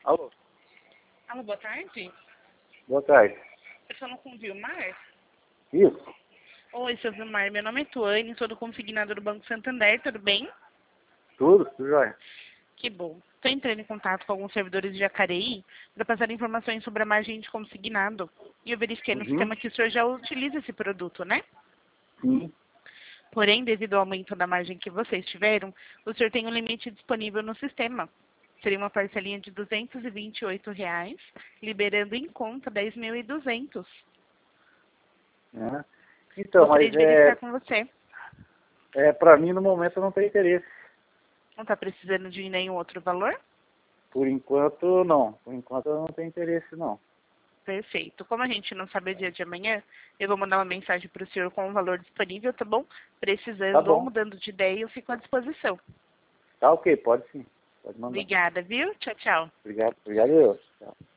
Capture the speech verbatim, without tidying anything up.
Alô? Alô, boa tarde. Boa tarde. Eu falo com o Vilmar. Isso? Oi, seu Vilmar. Meu nome é Tuane, sou do consignado do Banco Santander, tudo bem? Tudo? Tudo jóia? Que bom. Estou entrando em contato com alguns servidores de Jacareí para passar informações sobre a margem de consignado. E eu verifiquei no Uhum. sistema que o senhor já utiliza esse produto, né? Sim. Porém, devido ao aumento da margem que vocês tiveram, o senhor tem um limite disponível no sistema. Seria uma parcelinha de duzentos e vinte e oito reais, liberando em conta dez mil e duzentos. É. Então, Gostaria mas de verificar é, com você. é para mim no momento não tem interesse. Não está precisando de nenhum outro valor? Por enquanto não. Por enquanto eu não tenho interesse não. Perfeito. Como a gente não sabe o dia de amanhã, eu vou mandar uma mensagem para o senhor com o valor disponível, tá bom? Tá Precisando ou bom. mudando de ideia, eu fico à disposição. Tá ok, pode sim. Pode mandar. Obrigada, viu? Tchau, tchau. Obrigado, obrigado eu. Tchau.